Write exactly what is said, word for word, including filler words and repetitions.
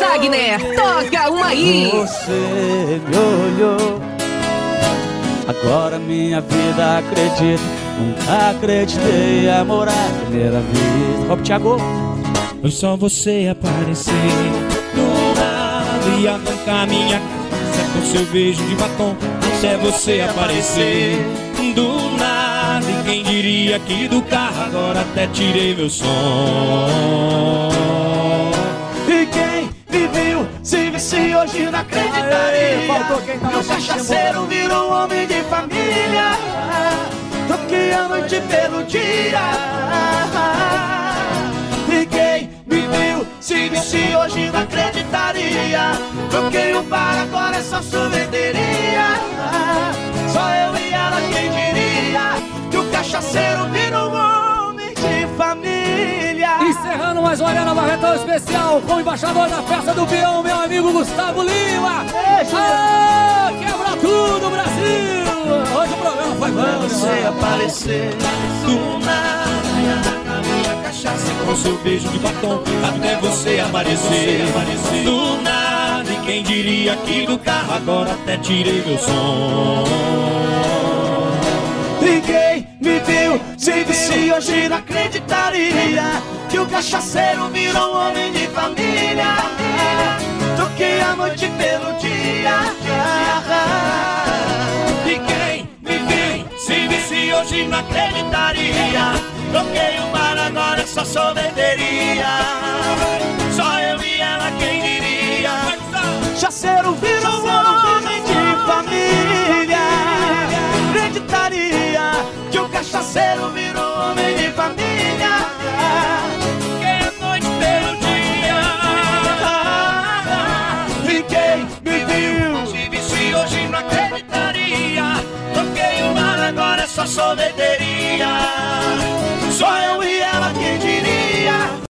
Wagner, toca uma aí. Você me olhou, agora minha vida acredita. Nunca acreditei em amor à primeira vez. Rob Thiago. Foi só você aparecer do nada e arrancar minha casa com seu beijo de batom. Até você aparecer do nada, e quem diria que do carro agora até tirei meu som. E quem me viu se visse hoje não acreditaria. Faltou quem tava meu cachaceiro virou um homem de família. Troquei a noite pelo dia. E quem me viu se visse hoje não acreditaria. Troquei o bar, agora é só sorveteria. Só eu e ela quem diria que o cachaceiro virou um homem de família. Encerrando mais uma Arena Barretão especial com o embaixador da festa do peão, meu amigo Gustavo Lima. Ah, quebra tudo, Brasil! Hoje o programa foi bom. Você aparecer do nada, a minha cachaça com seu beijo de batom. Até você aparecer do nada, e quem diria que do carro agora até tirei meu som. E quem me viu se visse hoje não acreditaria que o cachaceiro virou um homem de família. Troquei a noite pelo dia. E quem me viu se visse hoje não acreditaria. Troquei o bar, agora é só sorveteria. Só eu e ela quem diria. Cachaceiro virou um homem de família. Acreditaria que o cachaceiro virou homem de família. Que é noite pelo dia. E quem me viu se visse hoje não acreditaria. Troquei o bar, agora é só sorveteria. só eu e ela quem diria.